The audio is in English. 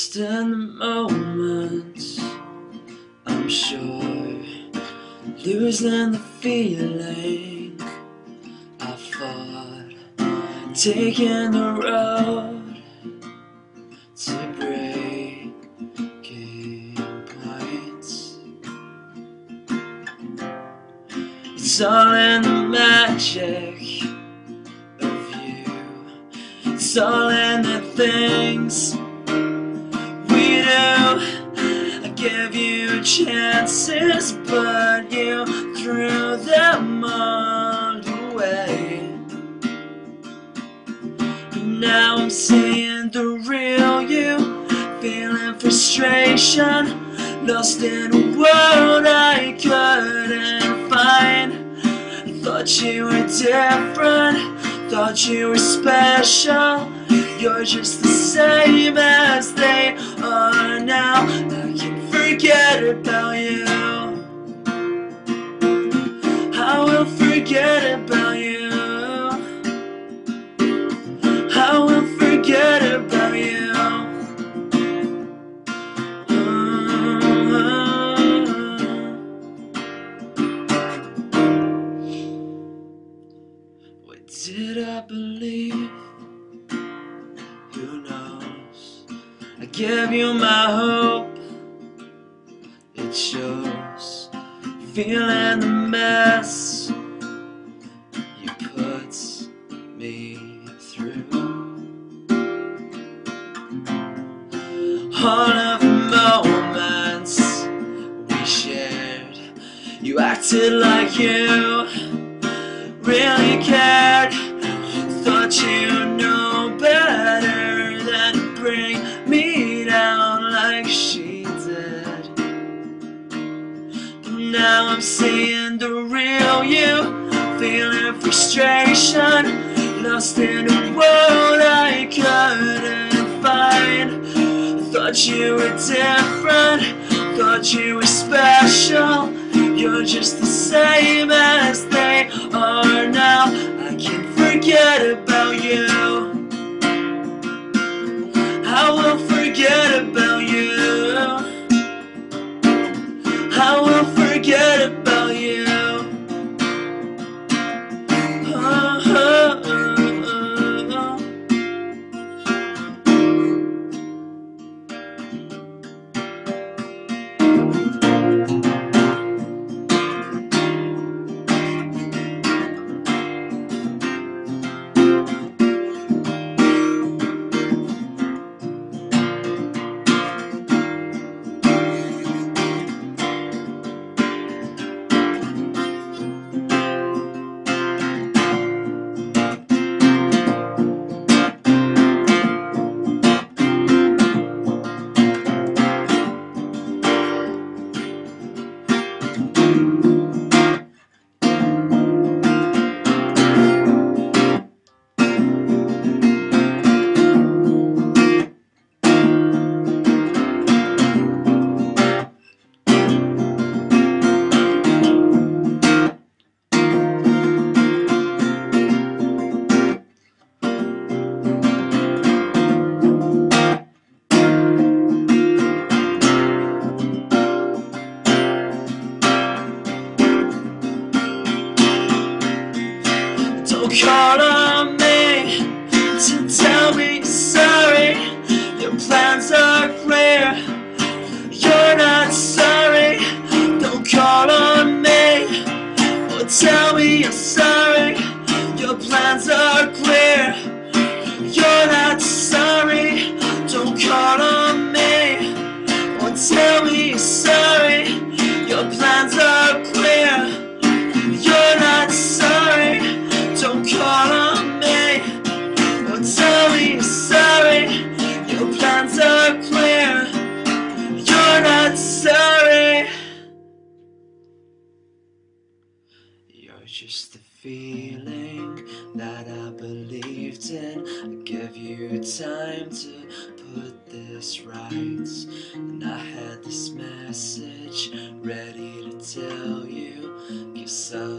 Lost in the moment, I'm sure, losing the feeling I fought, taking the road to breaking points. It's all in the magic of you, it's all in the things we do. I gave you chances, but you threw them all away. Now I'm seeing the real you, feeling frustration, lost in a world I couldn't find. I thought you were different, thought you were special. You're just the same as they are now. I can't forget about you. I will forget about you. I will forget about you. What did I believe? Who knows? I gave you my hope. It shows. Feeling the mess you put me through. All of the moments we shared, you acted like you really cared. Thought you knew better than to bring me down like she did. But now I'm seeing the real you, feeling frustration, lost in a world I couldn't find. Thought you were different, thought you were special. You're just the same as they are now. I can't forget about you. I will forget about you. I will forget about you. Don't call on me to tell me sorry. Your plans are clear, you're not sorry. Don't call on me or tell me you're sorry. Your plans are clear, you're not sorry. Don't call on me or tell me you're sorry. Your plans are clear, you're not sorry. Don't call on me or tell me you're sorry. Your plans are clear, you're not sorry. You're just the feeling that I believed in. I gave you time to put this right, and I had this message ready to tell you. Guess I